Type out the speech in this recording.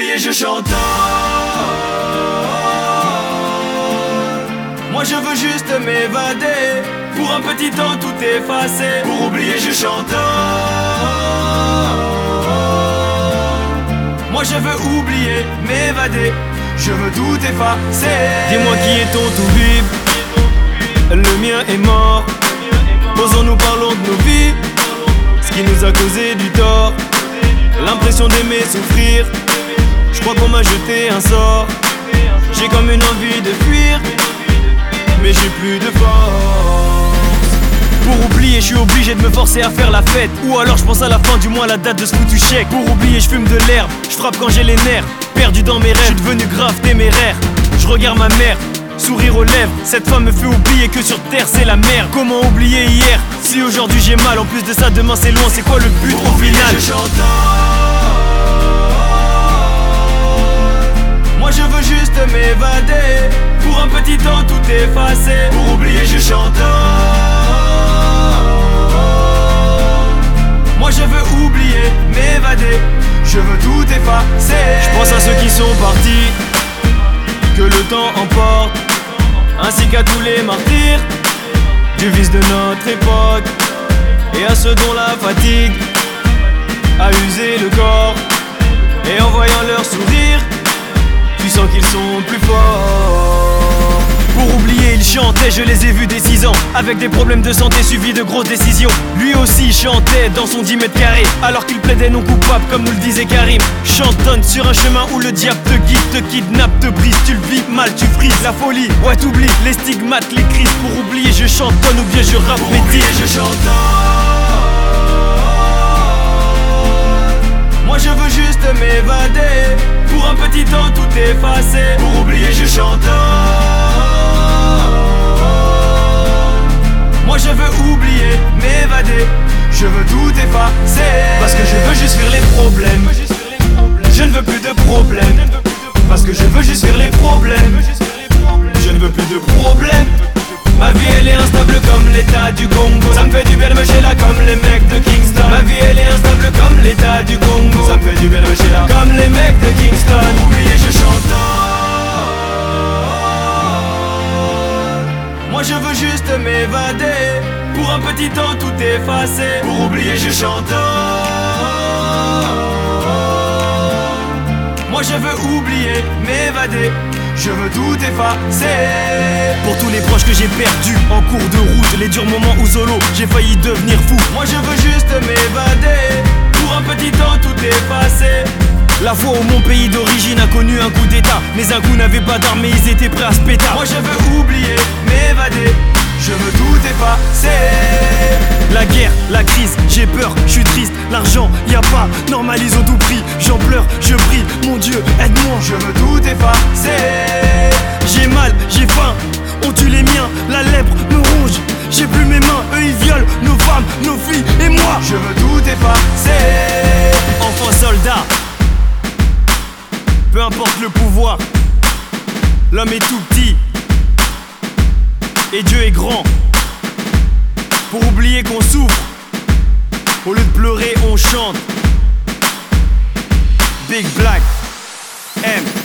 oublier je chante. Moi je veux juste m'évader, pour un petit temps tout effacer. Pour oublier je chante. Moi je veux oublier, m'évader, je veux tout effacer. Dis-moi qui est ton tout vivre, le mien est mort. Posons-nous, parlons de nos vies, ce qui nous a causé du tort. L'impression d'aimer souffrir, je crois qu'on m'a jeté un sort. J'ai comme une envie de fuir, mais j'ai plus de force. Pour oublier, je suis obligé de me forcer à faire la fête. Ou alors je pense à la fin du mois, la date de ce foutu chèque. Pour oublier, je fume de l'herbe, je frappe quand j'ai les nerfs. Perdu dans mes rêves, je suis devenu grave téméraire. Je regarde ma mère, sourire aux lèvres. Cette femme me fait oublier que sur terre c'est la merde. Comment oublier hier, si aujourd'hui j'ai mal. En plus de ça, demain c'est loin, c'est quoi le but au final? Je chante. Moi je veux juste m'évader, pour un petit temps tout effacer. Pour oublier je chante. Moi je veux oublier, m'évader, je veux tout effacer. Je pense à ceux qui sont partis, que le temps emporte, ainsi qu'à tous les martyrs du vice de notre époque, et à ceux dont la fatigue a usé le corps. Et en voyant leur sourire, tu sens qu'ils sont plus forts. Pour oublier, il chantait, je les ai vus dès 6 ans, avec des problèmes de santé suivis de grosses décisions. Lui aussi chantait dans son 10 mètres carrés, alors qu'il plaidait non coupable comme nous le disait Karim. Chantonne sur un chemin où le diable te guide, te kidnappe, te brise. Tu le vis mal, tu frises la folie, ouais t'oublies les stigmates, les crises. Pour oublier je chantonne ou bien je rappe mes titres. Je chante. Moi je veux juste m'évader, pour un petit temps tout effacer. Pour oublier je chante. Moi je veux oublier, m'évader, je veux tout effacer. Parce que je veux juste fuir les problèmes, je ne veux plus de problèmes. Parce que je veux juste fuir les problèmes, je ne veux plus de problèmes. Ma vie elle est instable comme l'état du Congo. Ça me fait du bien de me chier là comme les mecs de Kingston. Ma vie elle est instable comme l'état du Congo. Ça me fait du bien de me chier là comme les mecs de Kingston. Pour oublier je chante. Moi je veux juste m'évader, pour un petit temps tout effacer. Pour oublier je chante. Moi je veux oublier, m'évader, je veux tout effacer. Pour tous les proches que j'ai perdus en cours de route, les durs moments où solo j'ai failli devenir fou. Moi je veux juste m'évader, pour un petit temps tout effacer. La fois où mon pays d'origine a connu un coup d'état, mais un coup n'avait pas d'armes mais ils étaient prêts à se péter. Moi je veux oublier, m'évader, je veux tout effacer. La guerre, la crise, j'ai peur, je suis triste. L'argent, y a pas, normalise au tout prix. J'en pleure, je prie, mon Dieu, aide-moi. Je veux tout effacer. J'ai mal, j'ai faim, on tue les miens. La lèpre me ronge, j'ai plus mes mains. Eux ils violent nos femmes, nos filles et moi. Je veux tout effacer. Enfant soldat, peu importe le pouvoir, l'homme est tout petit et Dieu est grand. Pour oublier qu'on souffre, au lieu de pleurer on chante. Big Black M